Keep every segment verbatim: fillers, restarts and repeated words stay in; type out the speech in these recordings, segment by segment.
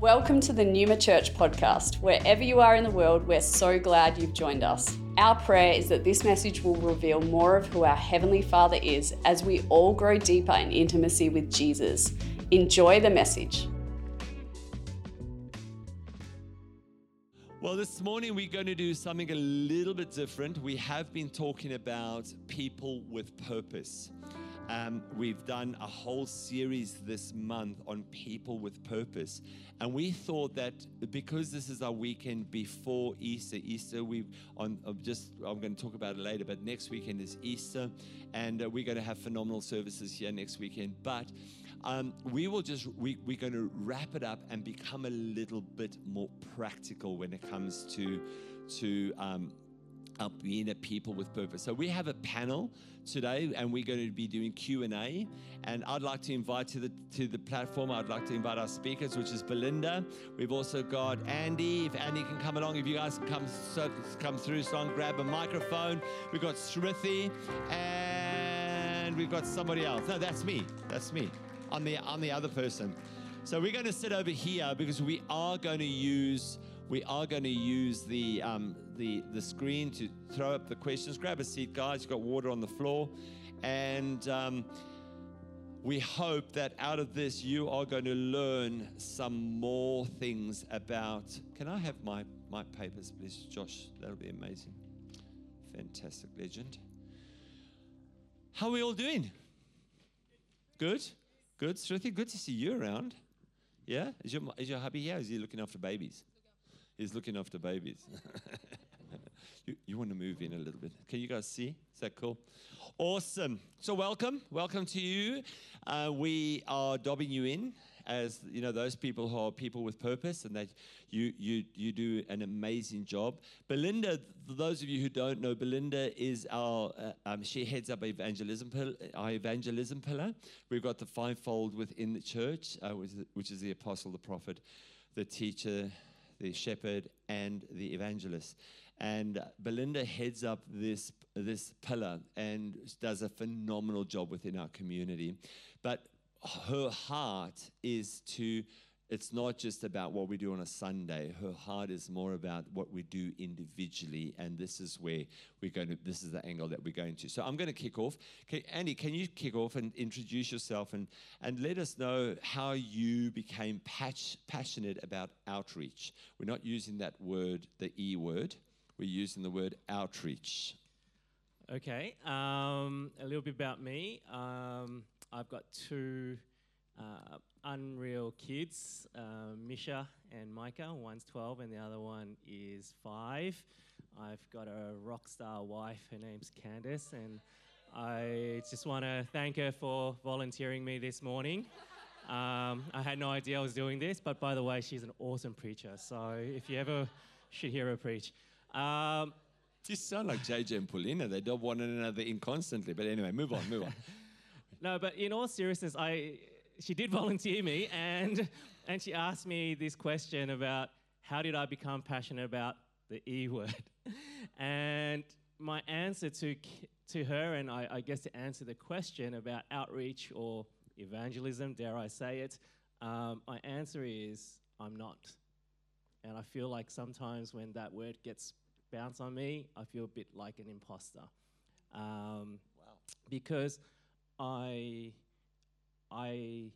Welcome to the Numa Church podcast. Wherever you are in the world, we're so glad you've joined us. Our prayer is that this message will reveal more of who our Heavenly Father is as we all grow deeper in intimacy with Jesus. Enjoy the message. Well, this morning we're going to do something a little bit different. We have been talking about people with purpose. Um, we've done a whole series this month on people with purpose. And we thought that because this is our weekend before Easter, Easter, we on uh, just, I'm going to talk about it later, but next weekend is Easter. And uh, we're going to have phenomenal services here next weekend. But um, we will just, we, we're going to wrap it up and become a little bit more practical when it comes to, to um, uh, being a people with purpose. So we have a panel today, and we're going to be doing Q and A. And I'd like to invite to the to the platform. I'd like to invite our speakers, which is Belinda. We've also got Andy. If Andy can come along, if you guys can come so, come through, so and grab a microphone. We've got Shruthi, and we've got somebody else. No, that's me. That's me. I'm the I'm the other person. So we're going to sit over here because we are going to use. We are going to use the, um, the the screen to throw up the questions. Grab a seat, guys. You've got water on the floor. And um, we hope that out of this, you are going to learn some more things about... Can I have my, my papers, please, Josh? That'll be amazing. Fantastic, legend. How are we all doing? Good? Good, Shruthi? Good to see you around. Yeah? Is your, is your hubby here? Is he looking after babies? He's looking after babies. you, you want to move in a little bit. Can you guys see? Is that cool? Awesome. So welcome. Welcome to you. Uh, we are dobbing you in as, you know, those people who are people with purpose, and that you you you do an amazing job. Belinda, for those of you who don't know, Belinda is our, uh, um, she heads up evangelism, our evangelism pillar. We've got the fivefold within the church, uh, which, is, which is the apostle, the prophet, the teacher, the shepherd, and the evangelist. And Belinda heads up this this pillar and does a phenomenal job within our community. But her heart is to, it's not just about what we do on a Sunday. Her heart is more about what we do individually, and this is where we're going to, this is the angle that we're going to. So I'm going to kick off. Okay, Andy, can you kick off and introduce yourself and, and let us know how you became patch, passionate about outreach? We're not using that word, the E word. We're using the word outreach. Okay, um, a little bit about me. Um, I've got two uh, unreal kids, uh, Misha and Micah. One's twelve and the other one is five. I've got a rock star wife. Her name's Candace, and I just want to thank her for volunteering me this morning. Um, I had no idea I was doing this, but by the way, she's an awesome preacher. So if you ever should hear her preach. Um, Just sound like J J and Paulina. They don't want one another in constantly. But anyway, move on, move on. No, but in all seriousness, I she did volunteer me, and and she asked me this question about how did I become passionate about the E word, and my answer to to her, and I, I guess to answer the question about outreach or evangelism, dare I say it, um, my answer is I'm not, and I feel like sometimes when that word gets bounced on me, I feel a bit like an imposter, um, wow. because I, I,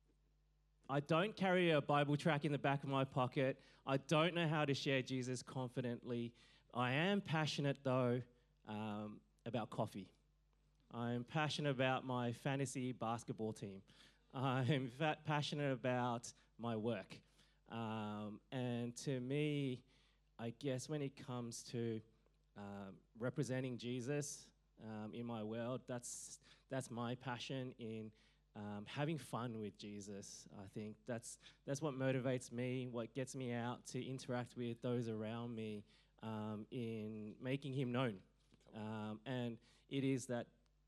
I don't carry a Bible tract in the back of my pocket. I don't know how to share Jesus confidently. I am passionate, though, um, about coffee. I'm passionate about my fantasy basketball team. I'm fa- passionate about my work. Um, and to me, I guess when it comes to um, representing Jesus um, in my world, that's that's my passion in um, having fun with Jesus. I think that's that's what motivates me, what gets me out to interact with those around me um, in making him known. Um, and it is that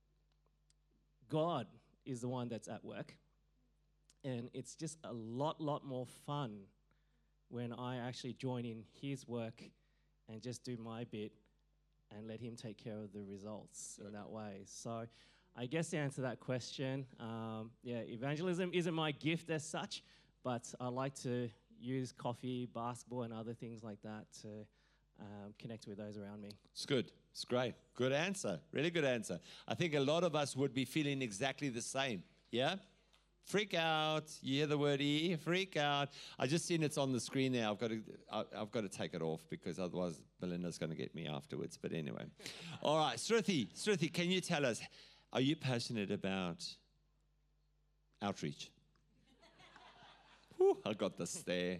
God is the one that's at work. And it's just a lot, lot more fun when I actually join in his work and just do my bit and let him take care of the results in that way. So I guess to answer that question, um, yeah, evangelism isn't my gift as such, but I like to use coffee, basketball, and other things like that to um, connect with those around me. It's good. It's great. Good answer. Really good answer. I think a lot of us would be feeling exactly the same. Yeah? Freak out. You hear the word E, freak out. I just seen it's on the screen there. I've got to, I, I've got to take it off because otherwise Belinda's going to get me afterwards. But anyway. All right. Sruthi, Sruthi, can you tell us, are you passionate about outreach? Whew, I got this there.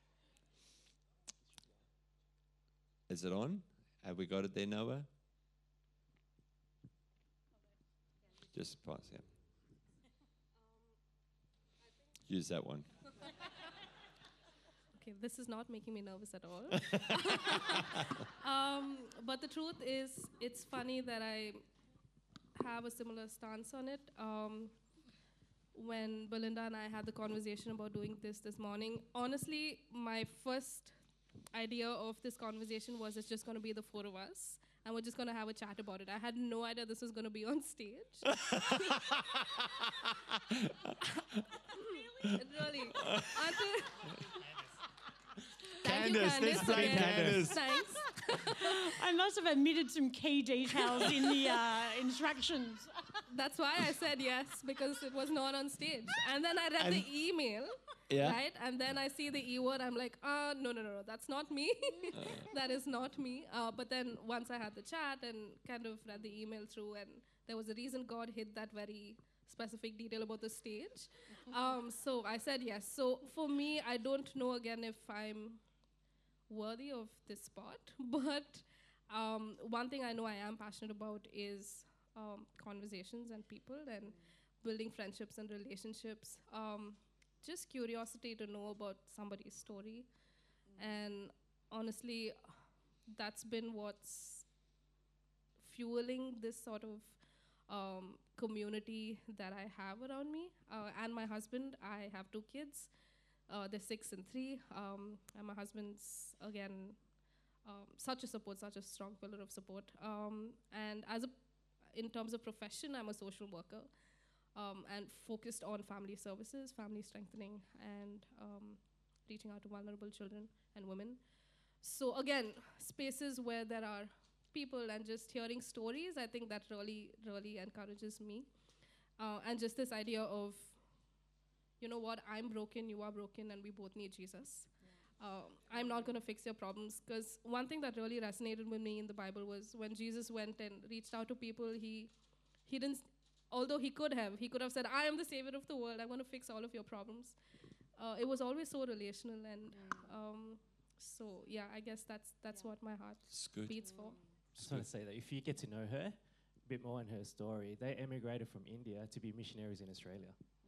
Is it on? Have we got it there, Noah? Just pause, yeah. Use that one. Okay, this is not making me nervous at all. um, but the truth is, it's funny that I have a similar stance on it. Um, when Belinda and I had the conversation about doing this this morning, honestly, my first idea of this conversation was it's just going to be the four of us, and we're just going to have a chat about it. I had no idea this was going to be on stage. Really? Until Thank Candace, you, let's Candace. play Okay. Candace. Thanks. I must have omitted some key details in the uh, instructions. That's why I said yes, because it was not on stage. And then I read And- the email, Yeah. right? And then I see the E word. I'm like, uh, no, no, no, no, that's not me. That is not me. Uh, but then once I had the chat and kind of read the email through, and there was a reason God hid that very specific detail about the stage. Um, so I said yes. So for me, I don't know again if I'm worthy of this spot, but um, one thing I know I am passionate about is um, conversations and people and building friendships and relationships. Um, just curiosity to know about somebody's story. And honestly, that's been what's fueling this sort of um, community that I have around me. Uh, and my husband, I have two kids. Uh, they're six and three. Um, and my husband's, again, um, such a support, such a strong pillar of support. Um, and as a, in terms of profession, I'm a social worker um, and focused on family services, family strengthening, and um, reaching out to vulnerable children and women. So again, spaces where there are people and just hearing stories, I think that really, really encourages me. Uh, and just this idea of, you know what, I'm broken, you are broken, and we both need Jesus. Yeah. Uh, I'm not going to fix your problems, because one thing that really resonated with me in the Bible was when Jesus went and reached out to people, he, he didn't, although he could have, he could have said, I am the savior of the world, I'm going to fix all of your problems. Uh, it was always so relational, and mm. um, so, yeah, I guess that's that's yeah. what my heart beats for. I just want to say that if you get to know her a bit more in her story, they emigrated from India to be missionaries in Australia.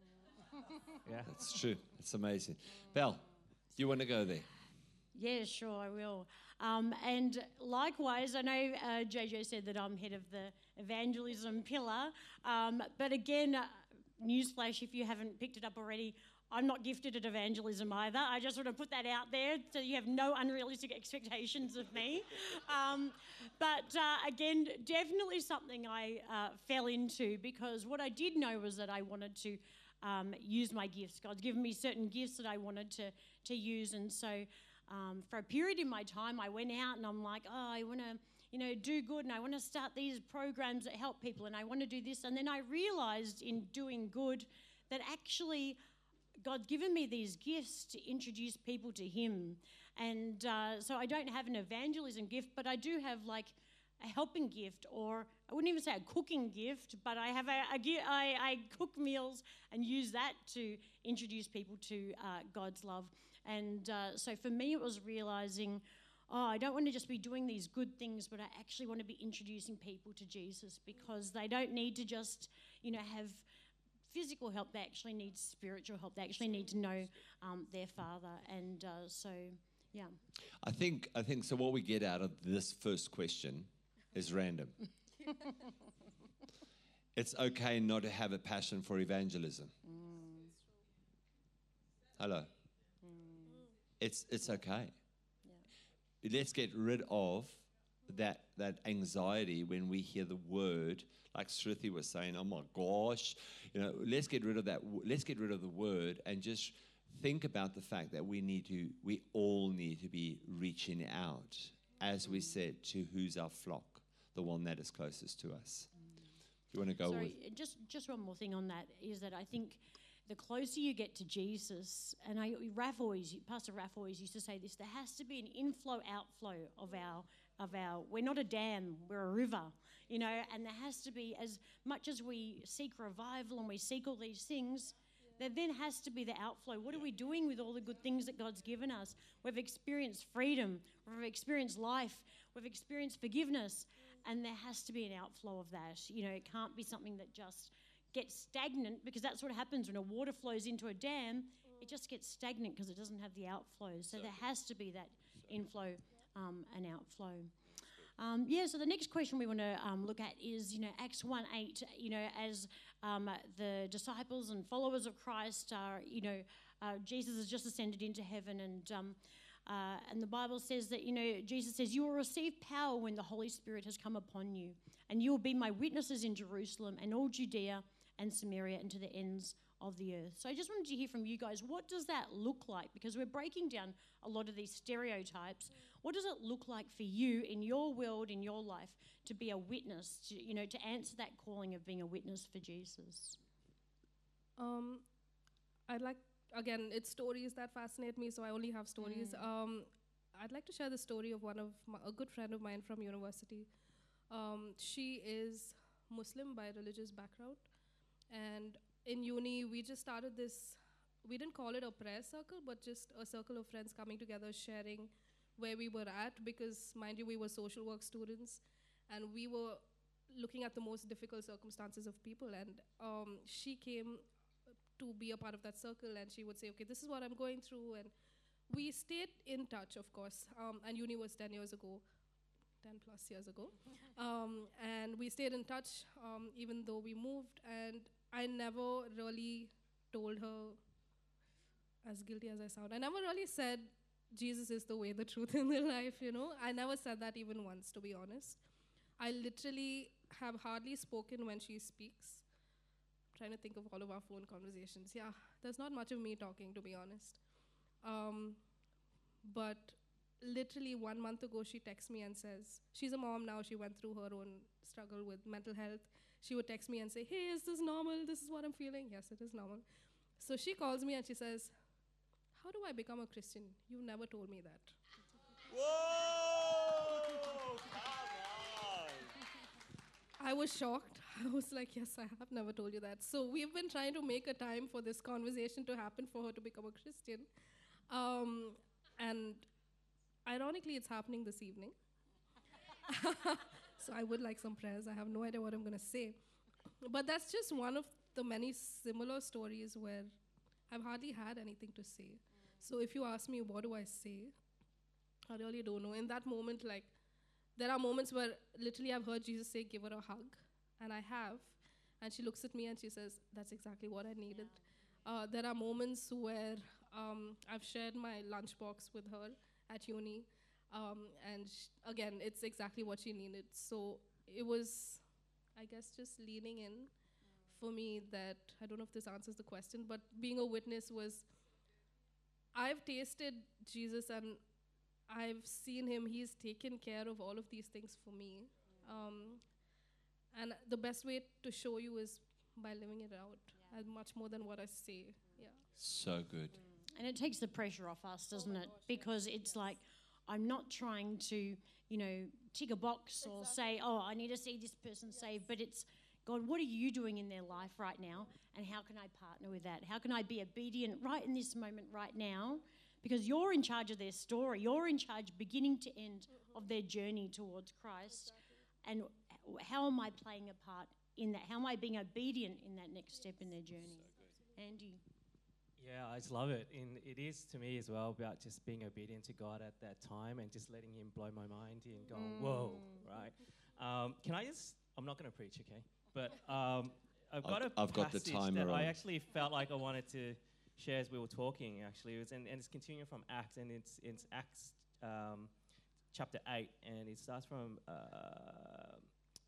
Yeah, That's true. It's amazing. Belle, you want to go there? Yeah, sure, I will. Um, and likewise, I know uh, J J said that I'm head of the evangelism pillar. Um, but again, uh, newsflash, if you haven't picked it up already, I'm not gifted at evangelism either. I just want to put that out there so you have no unrealistic expectations of me. Um, but uh, again, definitely something I uh, fell into, because what I did know was that I wanted to um, use my gifts. God's given me certain gifts that I wanted to, to use. And so um, for a period in my time, I went out and I'm like, oh, I want to, you know, do good, and I want to start these programs that help people, and I want to do this. And then I realized in doing good that actually God's given me these gifts to introduce people to Him. And uh, so I don't have an evangelism gift, but I do have like a helping gift, or I wouldn't even say a cooking gift, but I have a, a gi- I, I cook meals and use that to introduce people to uh, God's love. And uh, so for me, it was realizing, oh, I don't want to just be doing these good things, but I actually want to be introducing people to Jesus, because they don't need to just, you know, have physical help. They actually need spiritual help. They actually need to know um, their Father. And uh, so, yeah. I think, I think, so what we get out of this first question is random. It's okay not to have a passion for evangelism. Mm. Hello. Mm. It's, it's okay. Yeah. Let's get rid of that, that anxiety when we hear the word, like Shruti was saying, oh my gosh, you know, let's get rid of that. Let's get rid of the word and just think about the fact that we need to, we all need to be reaching out, as we said, to who's our flock, the one that is closest to us. Do you want to go Sorry, with? just just one more thing on that is that I think the closer you get to Jesus, and I, Raph always, Pastor Raph always used to say this: there has to be an inflow, outflow of our of our. We're not a dam; we're a river, you know. And there has to be, as much as we seek revival and we seek all these things, there then has to be the outflow. What are we doing with all the good things that God's given us? We've experienced freedom, we've experienced life, we've experienced forgiveness, and there has to be an outflow of that. You know, it can't be something that just gets stagnant, because that's what happens when a water flows into a dam. It just gets stagnant because it doesn't have the outflow. So there has to be that inflow um, and outflow. Um, yeah, so the next question we want to um, look at is, you know, Acts one eight, you know, as um, the disciples and followers of Christ are, you know, uh, Jesus has just ascended into heaven, and um, uh, and the Bible says that, you know, Jesus says, you will receive power when the Holy Spirit has come upon you, and you will be my witnesses in Jerusalem and all Judea and Samaria and to the ends of the earth. So I just wanted to hear from you guys, what does that look like? Because we're breaking down a lot of these stereotypes. What does it look like for you in your world, in your life, to be a witness, to, you know, to answer that calling of being a witness for Jesus? Um, I'd like, again, it's stories that fascinate me, so I only have stories. Mm. Um, I'd like to share the story of one of my, a good friend of mine from university. Um, she is Muslim by religious background, and in uni, we just started this, we didn't call it a prayer circle, but just a circle of friends coming together, sharing where we were at, because, mind you, we were social work students, and we were looking at the most difficult circumstances of people, and um, she came to be a part of that circle, and she would say, okay, this is what I'm going through, and we stayed in touch, of course, um, and uni was ten years ago, ten plus years ago, um, and we stayed in touch um, even though we moved, and I never really told her, as guilty as I sound, I never really said, Jesus is the way, the truth, and the life, you know. I never said that even once, to be honest. I literally have hardly spoken when she speaks. I'm trying to think of all of our phone conversations. Yeah, there's not much of me talking, to be honest. Um, but literally one month ago, she texts me and says, she's a mom now, she went through her own struggle with mental health. She would text me and say, hey, is this normal? This is what I'm feeling. Yes, it is normal. So she calls me and she says, how do I become a Christian? You never told me that. Whoa! Come on! I was shocked. I was like, yes, I have never told you that. So we've been trying to make a time for this conversation to happen for her to become a Christian. Um, and ironically, it's happening this evening. So I would like some prayers. I have no idea what I'm going to say. But that's just one of the many similar stories where I've hardly had anything to say. So if you ask me, what do I say? I really don't know. In that moment, like, there are moments where literally I've heard Jesus say, give her a hug. And I have. And she looks at me and she says, that's exactly what I needed. Yeah. Uh, there are moments where um, I've shared my lunchbox with her at uni. Um, and sh- again, it's exactly what she needed. So it was, I guess, just leaning in mm. for me that, I don't know if this answers the question, but being a witness was, I've tasted Jesus and I've seen him. He's taken care of all of these things for me. Mm. Um, and the best way to show you is by living it out, yeah. as much more than what I say. Mm. Yeah. So good. Mm. And it takes the pressure off us, doesn't oh it? Gosh, because yeah. it's yes. like, I'm not trying to, you know, tick a box exactly. or say, oh, I need to see this person yes. saved, but it's, God, what are you doing in their life right now? And how can I partner with that? How can I be obedient right in this moment right now? Because you're in charge of their story. You're in charge beginning to end mm-hmm. of their journey towards Christ. Exactly. And how am I playing a part in that? How am I being obedient in that next step in their journey? So Andy? Yeah, I just love it. And it is to me as well about just being obedient to God at that time and just letting him blow my mind and going, mm. whoa, right? Um, can I just, I'm not going to preach, okay? But um, I've got I've, a I've got the passage timer that on. I actually felt like I wanted to share as we were talking, actually. It was in, and it's continuing from Acts, and it's, it's Acts um, chapter eight, and it starts from uh,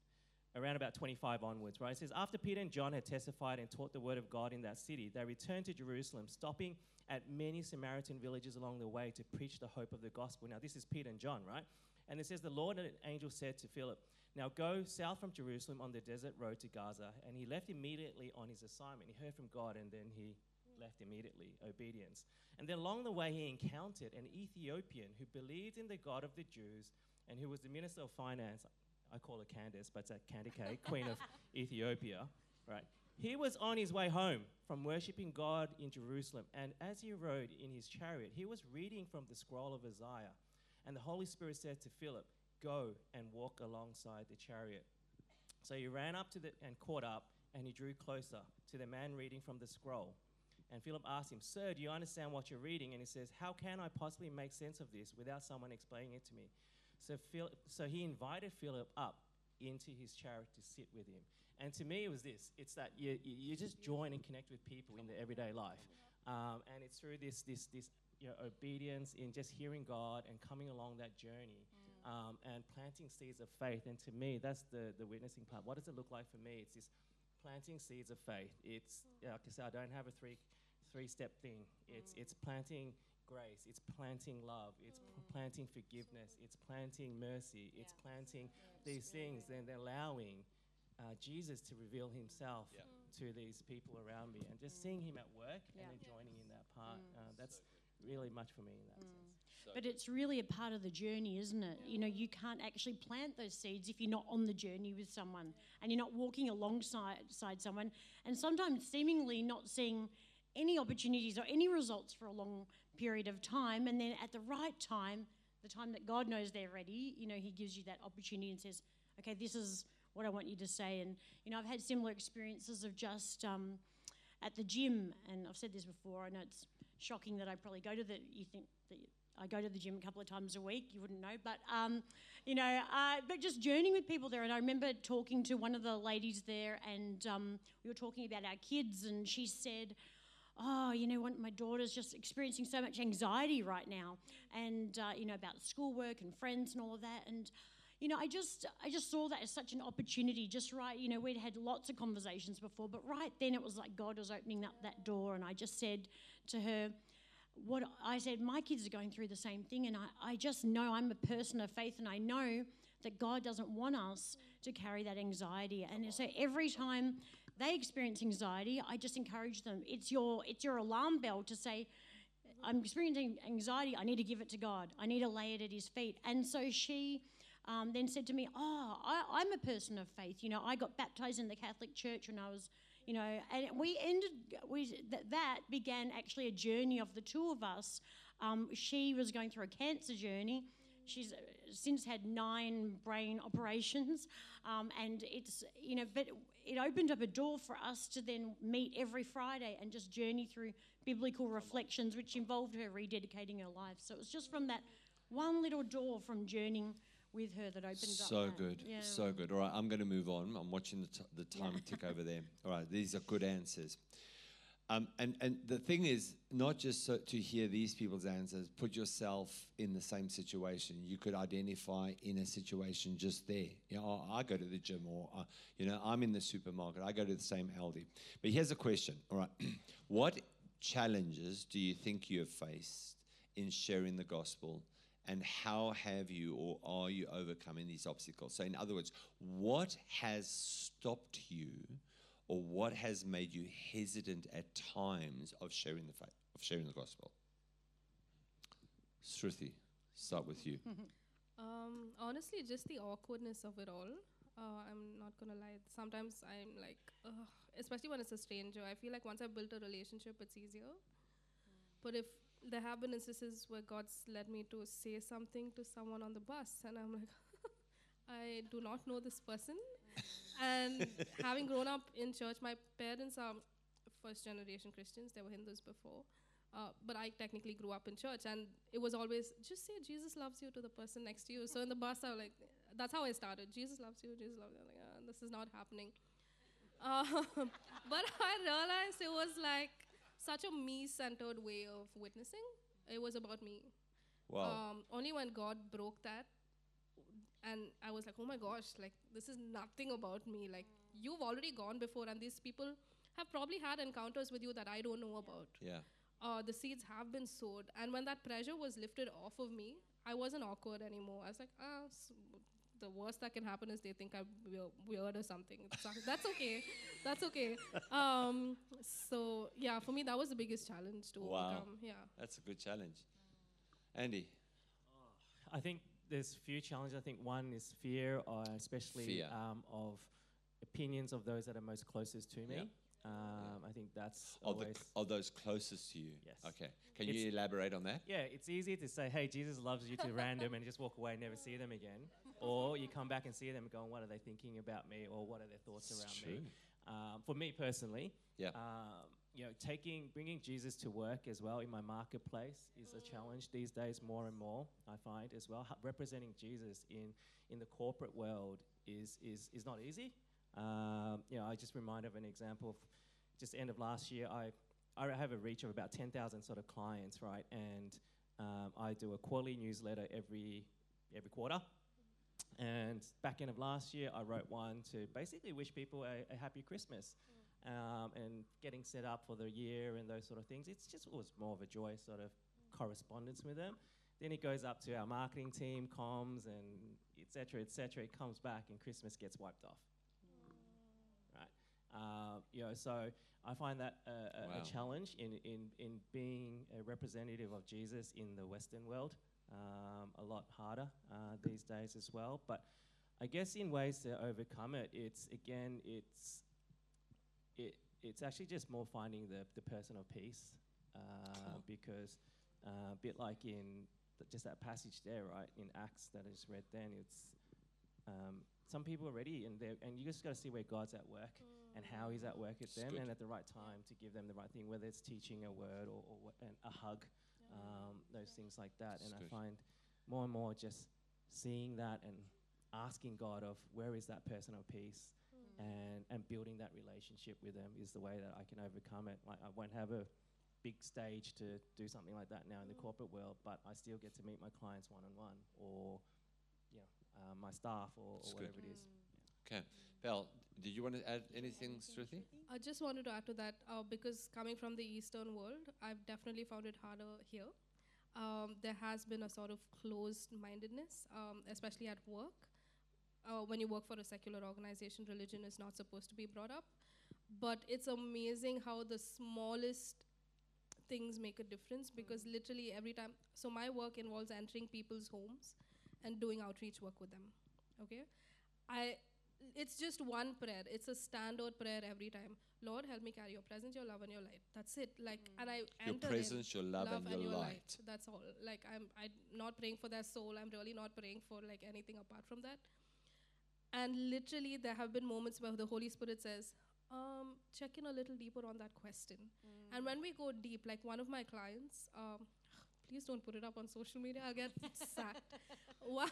around about twenty-five onwards, right? It says, after Peter and John had testified and taught the word of God in that city, they returned to Jerusalem, stopping at many Samaritan villages along the way to preach the hope of the gospel. Now, this is Peter and John, right? And it says, the Lord and an angel said to Philip, now go south from Jerusalem on the desert road to Gaza. And he left immediately on his assignment. He heard from God, and then he left immediately, obedience. And then along the way, he encountered an Ethiopian who believed in the God of the Jews and who was the minister of finance. I call her Candace, but it's a Kandake, Queen of Ethiopia, right? He was on his way home from worshiping God in Jerusalem, and as he rode in his chariot, he was reading from the scroll of Isaiah. And the Holy Spirit said to Philip, go and walk alongside the chariot. So he ran up to the and caught up, and he drew closer to the man reading from the scroll. And Philip asked him, sir, do you understand what you're reading? And he says, how can I possibly make sense of this without someone explaining it to me? So, Phil, so he invited Philip up into his chariot to sit with him. And to me, it was this. It's that you, you, you just join and connect with people in their everyday life. Um, and it's through this, this, this you know, obedience in just hearing God and coming along that journey um, and planting seeds of faith. And to me, that's the, the witnessing part. What does it look like for me? It's this planting seeds of faith. It's, yeah, like I said, I don't have a three, three-step thing. It's, it's planting grace, it's planting love, it's mm. p- planting forgiveness, it's planting mercy, yeah. it's planting yeah. these things, and allowing uh, Jesus to reveal himself yeah. to these people around me, and just mm. seeing him at work yeah. and then joining in that part. Mm. Uh, that's so really much for me in that mm. sense. So but it's really a part of the journey, isn't it? Yeah. You know, you can't actually plant those seeds if you're not on the journey with someone, and you're not walking alongside side someone, and sometimes seemingly not seeing any opportunities or any results for a long period of time, and then at the right time, the time that God knows they're ready, you know, he gives you that opportunity and says, okay, this is what I want you to say. And, you know, I've had similar experiences of just um, at the gym, and I've said this before, I know it's shocking that I probably go to the, you think that I go to the gym a couple of times a week, you wouldn't know, but, um, you know, uh, but just journeying with people there. And I remember talking to one of the ladies there, and um, we were talking about our kids, and she said, oh, you know, one, my daughter's just experiencing so much anxiety right now, and, uh, you know, about schoolwork and friends and all of that. And, you know, I just I just saw that as such an opportunity, just right, you know, we'd had lots of conversations before, but right then it was like God was opening up that door, and I just said to her, what I said, my kids are going through the same thing, and I, I just know I'm a person of faith, and I know that God doesn't want us to carry that anxiety. And so every time they experience anxiety, I just encourage them. It's your it's your alarm bell to say, I'm experiencing anxiety, I need to give it to God. I need to lay it at his feet. And so she um, then said to me, oh, I, I'm a person of faith. You know, I got baptized in the Catholic Church when I was, you know, and we ended, we th- that began actually a journey of the two of us. Um, she was going through a cancer journey. She's since had nine brain operations, um, and it's, you know, but it opened up a door for us to then meet every Friday and just journey through biblical reflections, which involved her rededicating her life. So it was just from that one little door from journeying with her that opened so up. So that. good, Yeah. so good. All right, I'm going to move on. I'm watching the, t- the time Yeah. tick over there. All right, these are good answers. Um, and, and the thing is, not just so to hear these people's answers, put yourself in the same situation. You could identify in a situation just there. You know, oh, I go to the gym, or, uh, you know, I'm in the supermarket. I go to the same Aldi. But here's a question, all right. What challenges do you think you have faced in sharing the gospel, and how have you or are you overcoming these obstacles? So in other words, what has stopped you, or what has made you hesitant at times of sharing the faith, of sharing the gospel? Shruti, start with you. Um, honestly, just the awkwardness of it all. Uh, I'm not gonna lie. Sometimes I'm like, ugh, especially when it's a stranger. I feel like once I've built a relationship, it's easier. Mm. But if there have been instances where God's led me to say something to someone on the bus, and I'm like, I do not know this person. And having grown up in church, my parents are first generation Christians. They were Hindus before. Uh, but I technically grew up in church, and it was always, just say Jesus loves you to the person next to you. So in the bus, I was like, that's how I started. Jesus loves you, Jesus loves you. I'm like, ah, this is not happening. Um, but I realized it was like such a me-centered way of witnessing. It was about me. Wow. Um, only when God broke that, And I was like, oh my gosh, like this is nothing about me. Like you've already gone before, and these people have probably had encounters with you that I don't know about. Yeah. Uh, the seeds have been sowed. And when that pressure was lifted off of me, I wasn't awkward anymore. I was like, ah, s- the worst that can happen is they think I'm weir- weird or something. It's not- that's okay. That's okay. Um, so yeah, for me, that was the biggest challenge to Wow. overcome. Yeah. That's a good challenge. Andy? I think there's a few challenges. I think one is fear, uh, especially Fear. Um, of opinions of those that are most closest to me. Yeah. Um, I think that's Of, the, always... cl- of those closest to you? Yes. Okay. Can you It's- elaborate on that? Yeah, it's easy to say, hey, Jesus loves you to random and just walk away and never see them again. Or you come back and see them and go, what are they thinking about me, or what are their thoughts It's around true. me? Um, for me personally, Yeah. um, you know, taking, bringing Jesus to work as well in my marketplace is a challenge these days more and more, I find as well. H- representing Jesus in, in the corporate world is, is, is not easy. Um, you know, I just remind of an example of just end of last year, I, I have a reach of about ten thousand sort of clients, right? And um, I do a quarterly newsletter every, every quarter. And back end of last year, I wrote one to basically wish people a, a happy Christmas. Um, and getting set up for the year and those sort of things. It's just it was more of a joy sort of correspondence with them. Then it goes up to our marketing team, comms, and et cetera, et cetera. It comes back and Christmas gets wiped off. Right. Uh, you know, so I find that a, a, Wow. a challenge in, in, in being a representative of Jesus in the Western world. Um, a lot harder uh, these days as well. But I guess in ways to overcome it, it's again, it's it, it's actually just more finding the, the person of peace, uh, Cool. because uh, a bit like in th- just that passage there, right, in Acts that I just read then, it's um, some people are ready, and they and you just got to see where God's at work and how He's at work at It's them, good. and at the right time to give them the right thing, whether it's teaching a word or, or wha- an, a hug, um, those things like that. It's and good. I find more and more just seeing that and asking God of where is that person of peace, and and building that relationship with them is the way that I can overcome it. Like I won't have a big stage to do something like that now in the corporate world, but I still get to meet my clients one on one, or you know, uh, my staff, or, or That's good. whatever it is. Okay. Belle, did you want to add anything, Shruti? I just wanted to add to that uh, because coming from the Eastern world, I've definitely found it harder here. Um, there has been a sort of closed-mindedness, um, especially at work. Uh, when you work for a secular organization, religion is not supposed to be brought up. But it's amazing how the smallest things make a difference, because literally every time, so my work involves entering people's homes and doing outreach work with them, okay? I, it's just one prayer. It's a standard prayer every time. Lord, help me carry your presence, your love, and your light. That's it. Like, and I Your enter presence, in, your love, and your light. That's all. Like, I'm I'm not praying for their soul. I'm really not praying for like anything apart from that. And literally, there have been moments where the Holy Spirit says, um, check in a little deeper on that question. And when we go deep, like one of my clients, um, please don't put it up on social media, I'll get sacked. One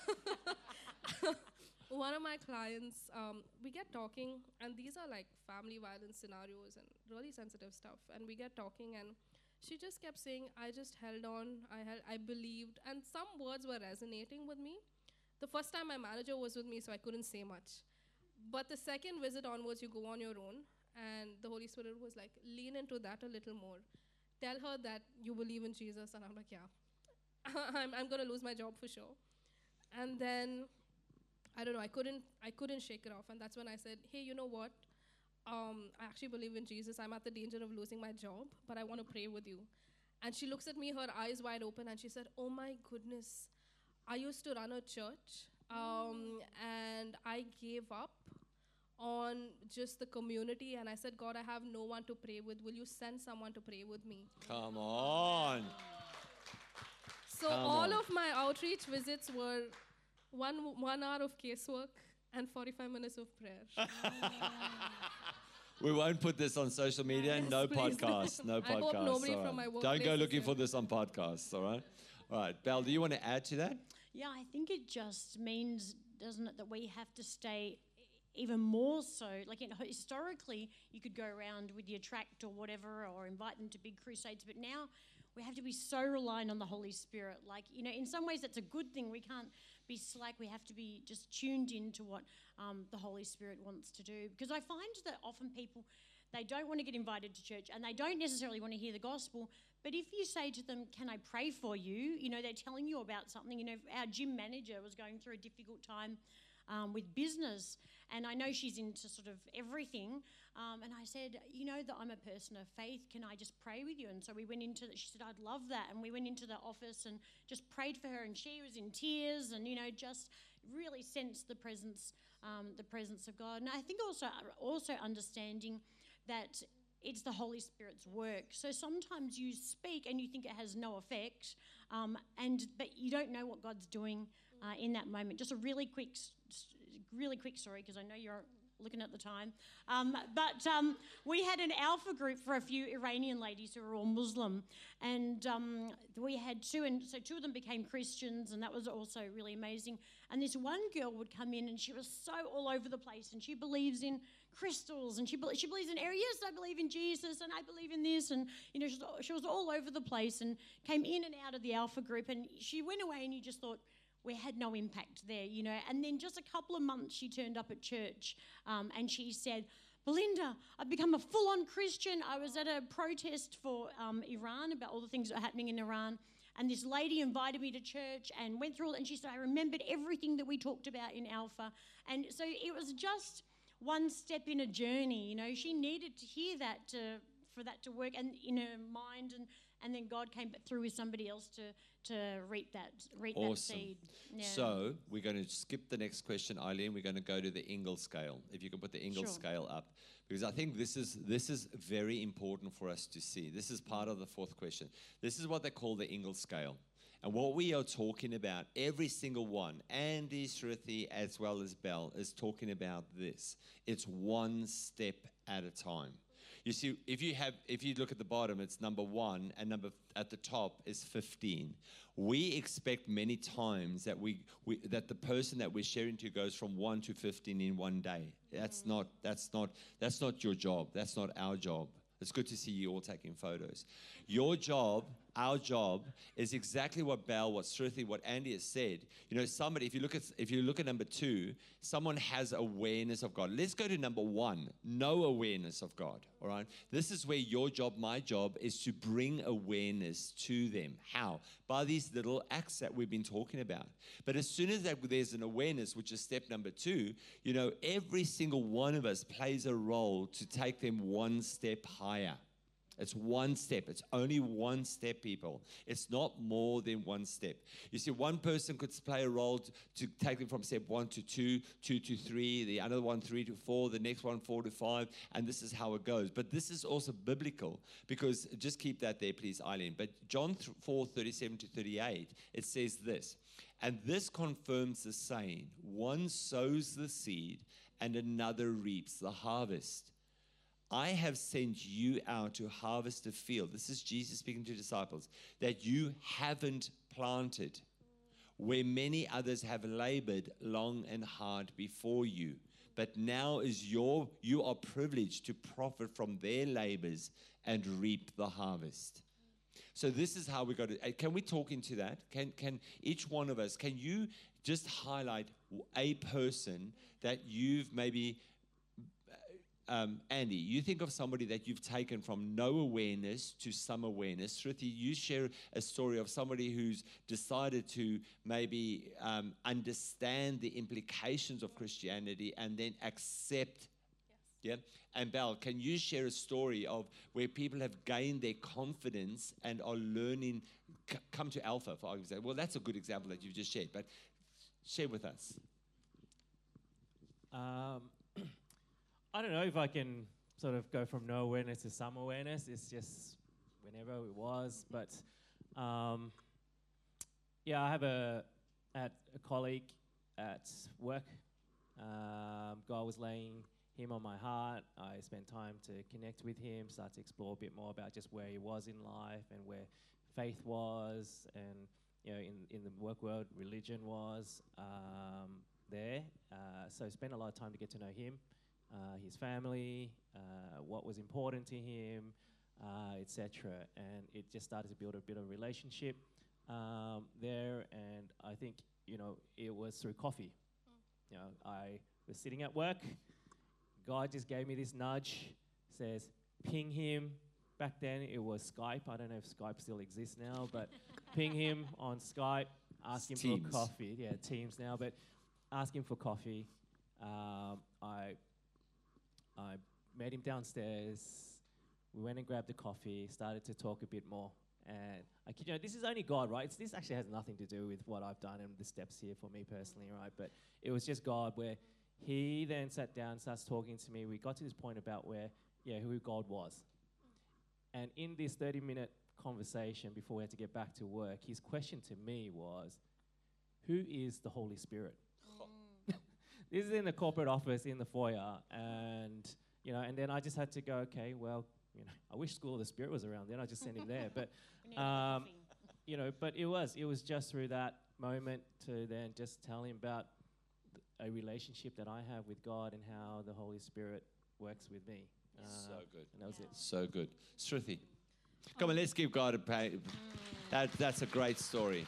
one of my clients, um, we get talking, and these are like family violence scenarios and really sensitive stuff. And we get talking, and she just kept saying, I just held on, I, held, I believed, and some words were resonating with me. The first time my manager was with me, so I couldn't say much. But the second visit onwards, you go on your own, and the Holy Spirit was like, lean into that a little more. Tell her that you believe in Jesus. And I'm like, yeah, I'm, I'm going to lose my job for sure. And then, I don't know, I couldn't, I couldn't shake it off. And that's when I said, hey, you know what? Um, I actually believe in Jesus. I'm at the danger of losing my job, but I want to pray with you. And she looks at me, her eyes wide open, and she said, oh my goodness, I used to run a church, um, and I gave up on just the community, and I said, God, I have no one to pray with. Will you send someone to pray with me? Come on. So Come all on. of my outreach visits were one one hour of casework and forty-five minutes of prayer. We won't put this on social media. Yes, no please. podcast. No I hope podcast. nobody all from right. my Don't workplace go is looking here. for this on podcasts, all right? All right. Belle, do you want to add to that? Yeah, I think it just means, doesn't it, that we have to stay even more so. Like, you know, historically, you could go around with your tract or whatever, or invite them to big crusades, but now we have to be so reliant on the Holy Spirit. Like, you know, in some ways that's a good thing. We can't be slack. We have to be just tuned into what um, the Holy Spirit wants to do. Because I find that often people, they don't want to get invited to church and they don't necessarily want to hear the gospel. But if you say to them, can I pray for you? You know, they're telling you about something. You know, our gym manager was going through a difficult time um, with business. And I know she's into sort of everything. Um, and I said, you know that I'm a person of faith. Can I just pray with you? And so we went into the, she said, I'd love that. And we went into the office and just prayed for her. And she was in tears and, you know, just really sensed the presence, um, the presence of God. And I think also, also understanding that it's the Holy Spirit's work. So sometimes you speak and you think it has no effect, um, and but you don't know what God's doing uh, in that moment. Just a really quick, really quick story, because I know you're looking at the time. Um, but um, we had an alpha group for a few Iranian ladies who were all Muslim, and um, we had two, and so two of them became Christians, and that was also really amazing. And this one girl would come in, and she was so all over the place, and she believes in crystals, and she be- she believes in air. Yes, I believe in Jesus, and I believe in this, and you know, she was, she was all over the place, and came in and out of the alpha group, and she went away, and you just thought, we had no impact there, you know. And then just a couple of months, she turned up at church, um, and she said, Belinda, I've become a full-on Christian. I was at a protest for um, Iran, about all the things that are happening in Iran, and this lady invited me to church and went through all, and she said, I remembered everything that we talked about in Alpha. And so it was just one step in a journey, you know. She needed to hear that to, for that to work, and in her mind, and, and then God came through with somebody else to to reap that, reap Awesome. that seed. Yeah. So we're going to skip the next question, Eileen. We're going to go to the Ingalls scale. If you can put the Ingalls Sure. scale up, because I think this is this is very important for us to see. This is part of the fourth question. This is what they call the Ingalls scale. And what we are talking about, every single one, Andy, Shruti, as well as Belle, is talking about this. It's one step at a time. You see, if you have, if you look at the bottom, it's number one, and number at the top is fifteen. We expect many times that we, we that the person that we're sharing to goes from one to fifteen in one day. That's mm. not that's not that's not your job. That's not our job. It's good to see you all taking photos. Your job, our job, is exactly what Belle, what Shruti, what Andy has said. You know, somebody, if you look at if you look at number two, someone has awareness of God. Let's go to number one, no awareness of God, all right? This is where your job, my job, is to bring awareness to them. How? By these little acts that we've been talking about. But as soon as that, there's an awareness, which is step number two, you know, every single one of us plays a role to take them one step higher. It's one step. It's only one step, people. It's not more than one step. You see, one person could play a role to, to take them from step one to two, two to three, the other one three to four, the next one four to five, and this is how it goes. But this is also biblical, because just keep that there, please, Eileen. But John four, thirty-seven to thirty-eight, it says this, and this confirms the saying, one sows the seed and another reaps the harvest. I have sent you out to harvest a field. This is Jesus speaking to disciples, that you haven't planted, where many others have labored long and hard before you. But now is your, you are privileged to profit from their labors and reap the harvest. So this is how we got to, can we talk into that? Can, can each one of us, can you just highlight a person that you've maybe, Um, Andy, you think of somebody that you've taken from no awareness to some awareness. Shruti, you share a story of somebody who's decided to maybe um, understand the implications of Christianity and then accept. Yes. Yeah. And Belle, can you share a story of where people have gained their confidence and are learning, c- come to Alpha, for example? Well, that's a good example that you've just shared, but share with us. Um. I don't know if I can sort of go from no awareness to some awareness. It's just whenever it was. But um, yeah, I have a at a colleague at work. Um, God was laying him on my heart. I spent time to connect with him, start to explore a bit more about just where he was in life and where faith was, and you know, in in the work world, religion was um, there. Uh, so spent a lot of time to get to know him. Uh, his family, uh, what was important to him, uh, et cetera. And it just started to build a bit of a relationship um, there. And I think, you know, it was through coffee. You know, I was sitting at work. God just gave me this nudge, says, ping him. Back then it was Skype. I don't know if Skype still exists now, but ping him on Skype, ask him Teams. for coffee. Yeah, Teams now, but ask him for coffee. Um, I, I met him downstairs. We went and grabbed the coffee, started to talk a bit more. And I kid you know, this is only God, right? It's, this actually has nothing to do with what I've done and the steps here for me personally, right? But it was just God where he then sat down, starts talking to me. We got to this point about where, yeah, who God was. And in this thirty-minute conversation before we had to get back to work, his question to me was, who is the Holy Spirit? This is in the corporate office in the foyer. And, you know, and then I just had to go, okay, well, you know, I wish School of the Spirit was around then. I just sent him there. But, We need um, coffee. you know, but it was. It was just through that moment to then just tell him about th- a relationship that I have with God and how the Holy Spirit works with me. Uh, So good. And that was it. So good. Shruti. Come on, let's give God a pay. That, that's a great story.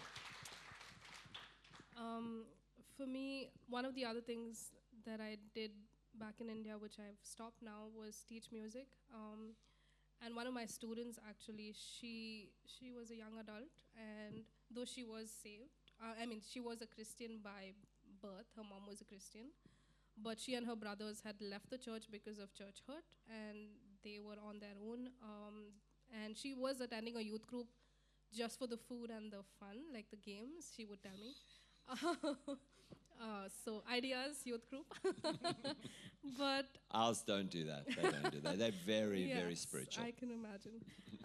Um, for me, one of the other things that I did back in India, which I've stopped now, was teach music. Um, and one of my students, actually, she she was a young adult, and though she was saved, uh, I mean, she was a Christian by birth. Her mom was a Christian, but she and her brothers had left the church because of church hurt, and they were on their own. Um, and she was attending a youth group just for the food and the fun, like the games, she would tell me. uh, so ideas, youth group. But Ours don't do that. They don't do that. They're very, very yes, spiritual. I can imagine.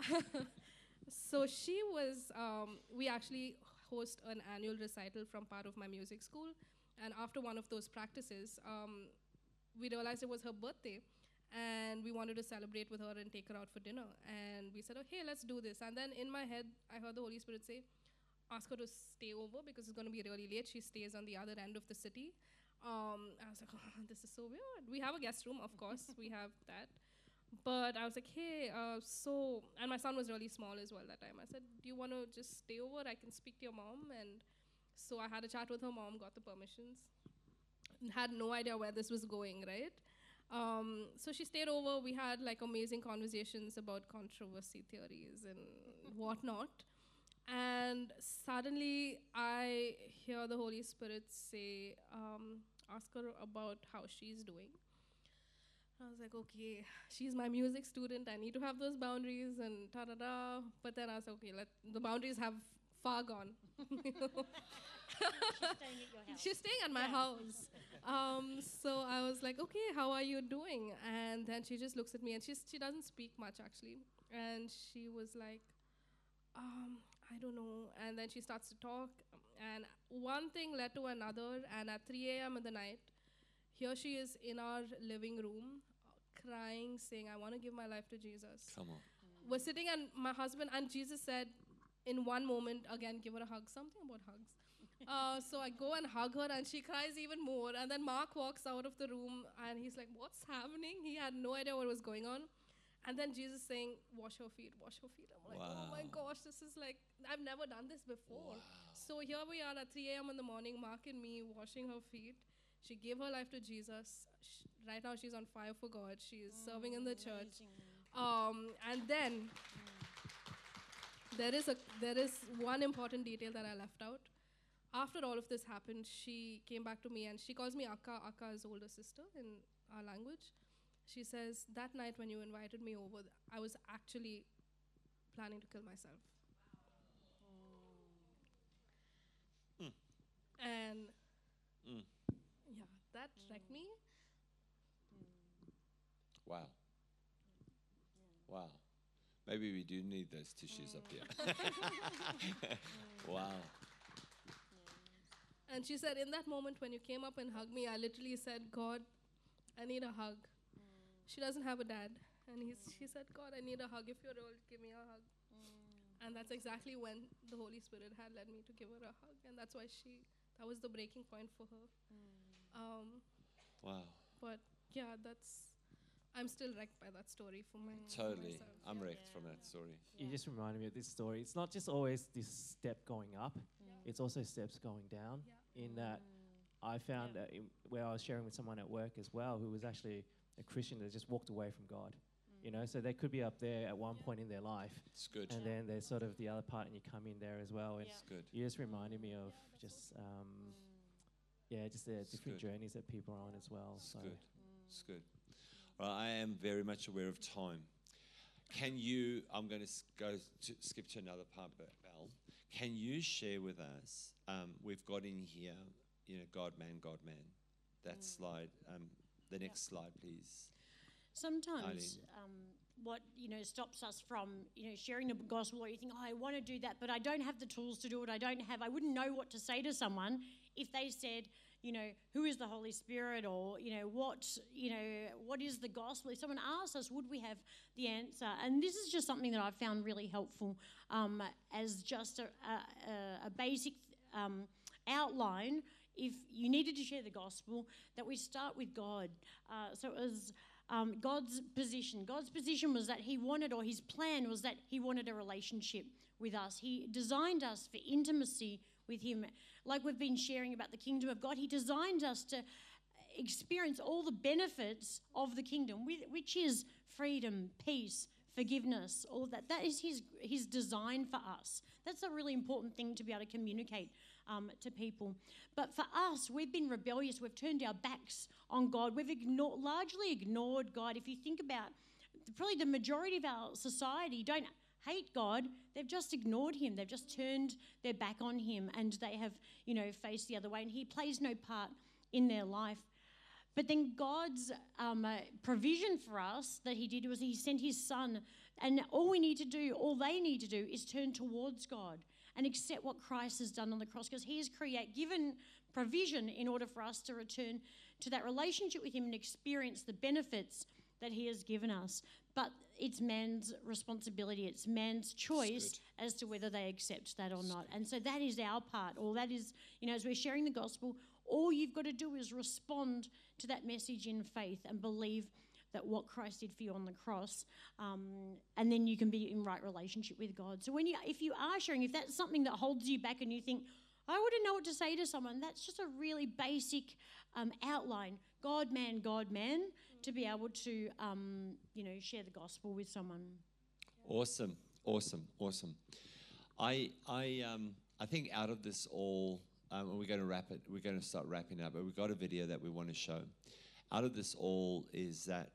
So she was, um, we actually host an annual recital from part of my music school. And after one of those practices, um, we realized it was her birthday. And we wanted to celebrate with her and take her out for dinner. And we said, oh, hey, let's do this. And then in my head, I heard the Holy Spirit say, ask her to stay over because it's going to be really late. She stays on the other end of the city. Um, I was like, oh, this is so weird. We have a guest room, of course. We have that. But I was like, hey, uh, so, and my son was really small as well that time. I said, do you want to just stay over? I can speak to your mom. And so I had a chat with her mom, got the permissions. Had no idea where this was going, right? Um, so she stayed over. We had like amazing conversations about controversy theories and whatnot. And suddenly I hear the Holy Spirit say, um, ask her about how she's doing. I was like, okay, she's my music student. I need to have those boundaries and ta da da. But then I was like, okay, let the boundaries have far gone. She's staying at your house. She's staying at my Yeah. house. Um, so I was like, okay, how are you doing? And then she just looks at me, and she's, she doesn't speak much, actually. And she was like, um, I don't know. And then she starts to talk. And one thing led to another. And at three a.m. in the night, here she is in our living room, crying, saying, I want to give my life to Jesus. Come on. We're sitting, and my husband, and Jesus said, in one moment, again, give her a hug. Something about hugs. Uh, so I go and hug her, and she cries even more. And then Mark walks out of the room, and he's like, what's happening? He had no idea what was going on. And then Jesus saying, wash her feet, wash her feet. I'm like, oh my Wow. gosh, this is like, I've never done this before. Wow. So here we are at three a.m. in the morning, Mark and me washing her feet. She gave her life to Jesus. Sh- right now she's on fire for God. She's serving in the church. Amazing. Um, and then there is a there is one important detail that I left out. After all of this happened, she came back to me and she calls me Akka. Akka is older sister in our language. She says, that night when you invited me over, th- I was actually planning to kill myself. And Mm. yeah, that wrecked me. Wow. Wow. Maybe we do need those tissues up here. Wow. And she said, in that moment when you came up and hugged me, I literally said, God, I need a hug. She doesn't have a dad. And he's, she said, God, I need a hug. If you're old, give me a hug. And that's exactly when the Holy Spirit had led me to give her a hug. And that's why she, that was the breaking point for her. Um, Wow. but yeah, that's I'm still wrecked by that story for my Totally. myself. I'm Yeah. wrecked from that story. You just reminded me of this story. It's not just always this step going up, Yeah. it's also steps going down. Yeah. In that, I found Yeah. uh, in, where I was sharing with someone at work as well who was actually a Christian that just walked away from God. You know, so they could be up there at one point in their life, It's good. and then there's sort of the other part, and you come in there as well. And Yeah. It's good. you just reminded me of just, um, yeah, just the different good. journeys that people are on as well. It's So good. It's good. Well, I am very much aware of time. Can you, I'm going to go to, skip to another part, but Belle, can you share with us, um, we've got in here, you know, God man, God man. That slide, um, the next slide, please. Sometimes Eileen. um, what you know stops us from you know sharing the gospel, or you think, oh, I want to do that, but I don't have the tools to do it. I don't have. I wouldn't know what to say to someone if they said, you know, who is the Holy Spirit, or you know what you know what is the gospel. If someone asked us, would we have the answer? And this is just something that I've found really helpful um, as just a, a, a basic um, outline. If you needed to share the gospel, that we start with God. Uh, so it was. Um, God's position. God's position was that he wanted, or his plan was that he wanted a relationship with us. He designed us for intimacy with him. Like we've been sharing about the kingdom of God, he designed us to experience all the benefits of the kingdom, which is freedom, peace, forgiveness, all of that. That is his, his design for us. That's a really important thing to be able to communicate um, to people. But for us, we've been rebellious. We've turned our backs on God. We've ignored, largely ignored God. If you think about probably the majority of our society don't hate God, they've just ignored him. They've just turned their back on him, and they have, you know, faced the other way, and he plays no part in their life. But then God's um, uh, provision for us that he did was he sent his son, and all we need to do, all they need to do is turn towards God and accept what Christ has done on the cross, because he has create, given provision in order for us to return to that relationship with him and experience the benefits that he has given us. But it's man's responsibility, it's man's choice as to whether they accept that or not. And so that is our part, or that is, you know, as we're sharing the gospel, all you've got to do is respond to that message in faith and believe that what Christ did for you on the cross, um, and then you can be in right relationship with God. So when you, if you are sharing, if that's something that holds you back and you think, I wouldn't know what to say to someone, that's just a really basic um, outline. God, man, God, man, to be able to, um, you know, share the gospel with someone. Awesome, awesome, awesome. I, I, um, I think out of this all, um, and we're going to wrap it. We're going to start wrapping up, but we've got a video that we want to show. Out of this all is that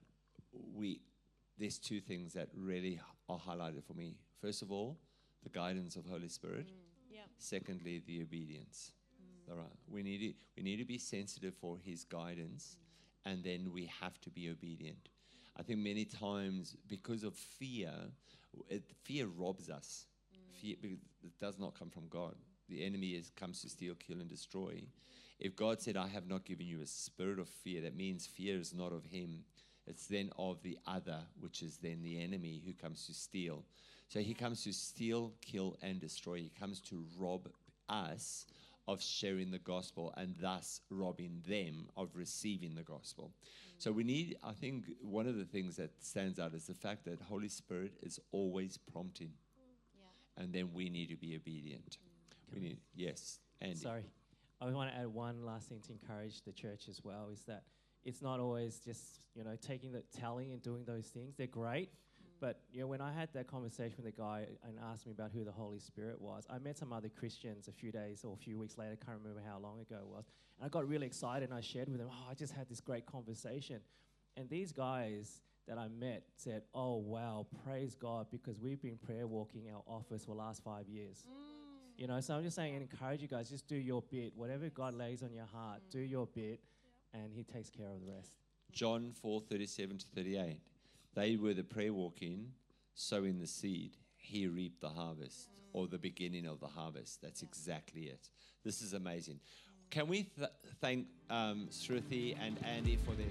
we, there's two things that really are highlighted for me. First of all, the guidance of Holy Spirit. Mm, yeah. Secondly, the obedience. Mm. All right. We need to, we need to be sensitive for his guidance, mm. and then we have to be obedient. I think many times because of fear, it, fear robs us. Mm. Fear, because it does not come from God. The enemy is, comes to steal, kill, and destroy. If God said, I have not given you a spirit of fear, that means fear is not of him. It's then of the other, which is then the enemy who comes to steal. So he comes to steal, kill, and destroy. He comes to rob us of sharing the gospel, and thus robbing them of receiving the gospel. Mm. So we need, I think one of the things that stands out is the fact that Holy Spirit is always prompting. Mm. Yeah. And then we need to be obedient. Mm. We need, yes, Andy. Sorry. I want to add one last thing to encourage the church as well, is that it's not always just, you know, taking the tally and doing those things. They're great. But, you know, when I had that conversation with the guy and asked me about who the Holy Spirit was, I met some other Christians a few days or a few weeks later, I can't remember how long ago it was, and I got really excited and I shared with them, oh, I just had this great conversation. And these guys that I met said, oh, wow, praise God, because we've been prayer walking our office for the last five years. Mm. You know, so I'm just saying, encourage you guys, just do your bit. Whatever God lays on your heart, mm. do your bit, yeah. and he takes care of the rest. John four, thirty-seven to thirty-eight. They were the prayer walking, sowing the seed. He reaped the harvest, mm. or the beginning of the harvest. That's yeah. exactly it. This is amazing. Mm. Can we th- thank um, Shruti and Andy for their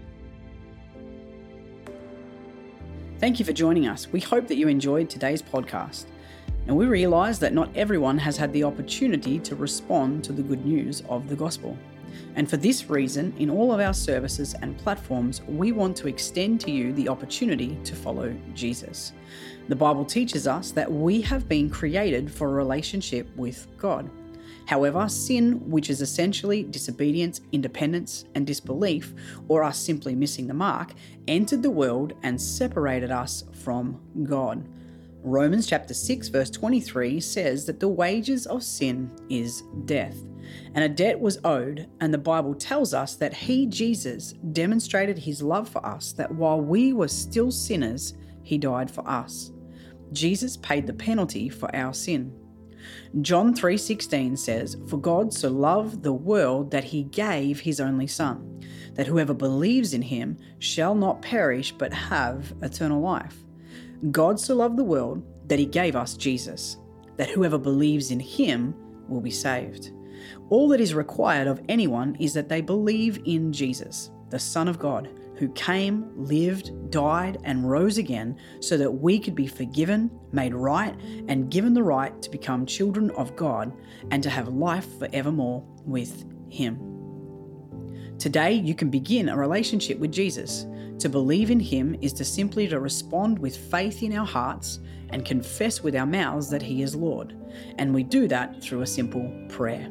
time? Thank you for joining us. We hope that you enjoyed today's podcast. Now, we realise that not everyone has had the opportunity to respond to the good news of the gospel. And for this reason, in all of our services and platforms, we want to extend to you the opportunity to follow Jesus. The Bible teaches us that we have been created for a relationship with God. However, sin, which is essentially disobedience, independence, and disbelief, or us simply missing the mark, entered the world and separated us from God. Romans chapter six verse twenty-three says that the wages of sin is death. And a debt was owed, and the Bible tells us that he, Jesus, demonstrated his love for us, that while we were still sinners, he died for us. Jesus paid the penalty for our sin. John three sixteen says, "For God so loved the world that he gave his only Son, that whoever believes in him shall not perish but have eternal life." God so loved the world that he gave us Jesus, that whoever believes in him will be saved. All that is required of anyone is that they believe in Jesus, the Son of God, who came, lived, died, and rose again so that we could be forgiven, made right, and given the right to become children of God and to have life forevermore with him. Today, you can begin a relationship with Jesus. To believe in him is to simply to respond with faith in our hearts and confess with our mouths that he is Lord. And we do that through a simple prayer.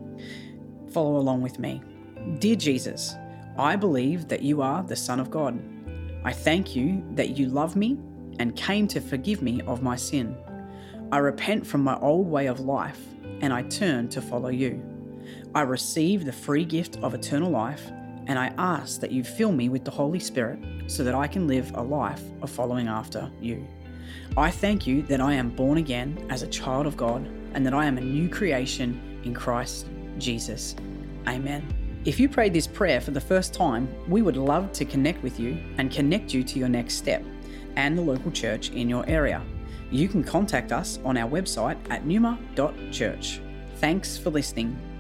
Follow along with me. Dear Jesus, I believe that you are the Son of God. I thank you that you love me and came to forgive me of my sin. I repent from my old way of life and I turn to follow you. I receive the free gift of eternal life and I ask that you fill me with the Holy Spirit so that I can live a life of following after you. I thank you that I am born again as a child of God and that I am a new creation in Christ Jesus. Amen. If you prayed this prayer for the first time, we would love to connect with you and connect you to your next step and the local church in your area. You can contact us on our website at numa dot church. Thanks for listening.